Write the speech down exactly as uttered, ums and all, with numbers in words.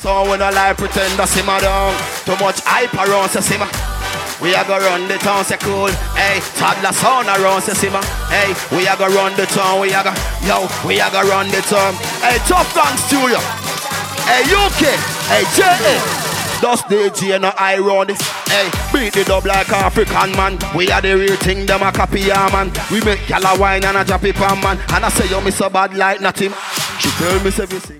town. We no lie pretend to simmer down. Too much hype around, say simmer. We a go run the town, say cool. Hey, toddler sound around, say simmer. Hey, we a go run the town. We a go, yo, we a go run the town. Hey, Tough Gang Studio. Hey, U K. Hey, J A. Dust D J no I run this. Hey, beat the dub like African man. We are the real thing, them a copy ya man. We make yalla wine and a drop it pan man. And I say yo me so bad like nothing. She tell me everything.